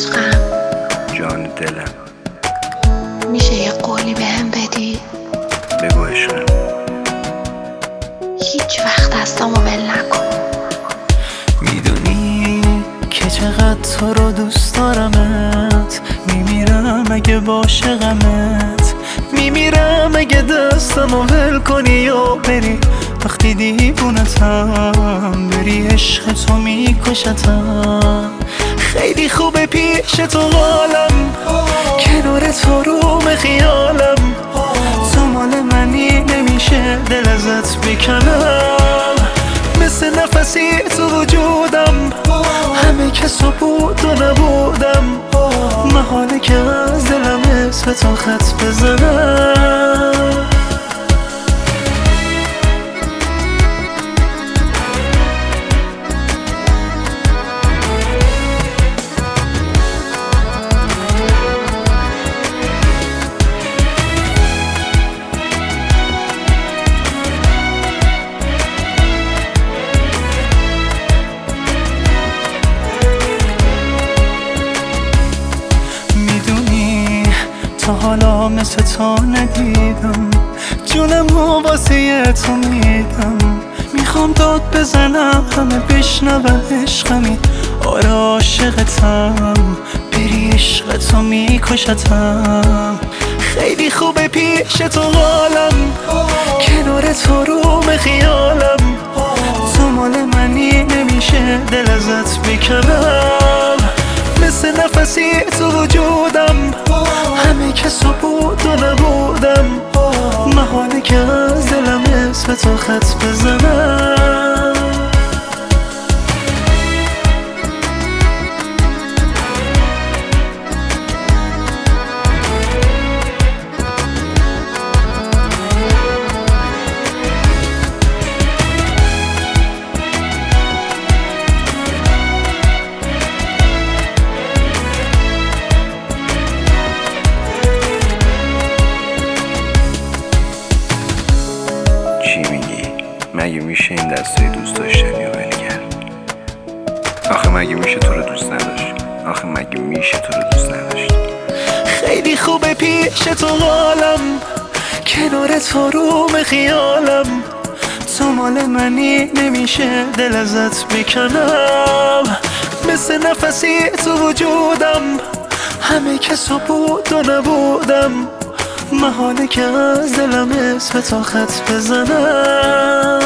عشقم، جان دلم، میشه یه قولی بهم بدی؟ بگو عشقم. هیچ وقت دستامو ول نکن. میدونی که چقدر تو رو دوست دارمت، میمیرم اگه عاشقمت، میمیرم اگه دستمو ول کنی یا بری. وقتی دیوونتم بری، عشق تو میکشتم. خیلی خوبه پیش تو حالم، کنار تو روم خیالم. تو مال منی، نمیشه دل ازت بکنم. مثل نفسی تو وجودم، همه کسو بود و نبودم. محاله که از دلم اسم تو خط بزنم. تا حالا مثل تو ندیدم، جونم رو واسه تو میدم. میخوام داد بزنم همه بشنون عشقمی. آره عاشقتم، بری عشق تو میکشتم. خیلی خوبه پیش تو حالم، کنار تو روم خیالم. تو مال منی، نمیشه دل ازت بکنم. مثل نفسی تو وجودم، همه کسو بود و نبودم. محاله که از دلم اسم تو خط بزنم. مگه میشه این دستای دوست داشتنی رو ول کرد؟ آخه مگه میشه تو رو دوست نداشت؟ آخه مگه میشه تو رو دوست نداشت؟ خیلی خوبه پیش تو حالم، کنار تو روم خیالم. تو مال منی، نمیشه دل ازت بکنم. مثل نفسی تو وجودم، همه کسو بود و نبودم. محاله که از دلم اسم تو خط بزنم.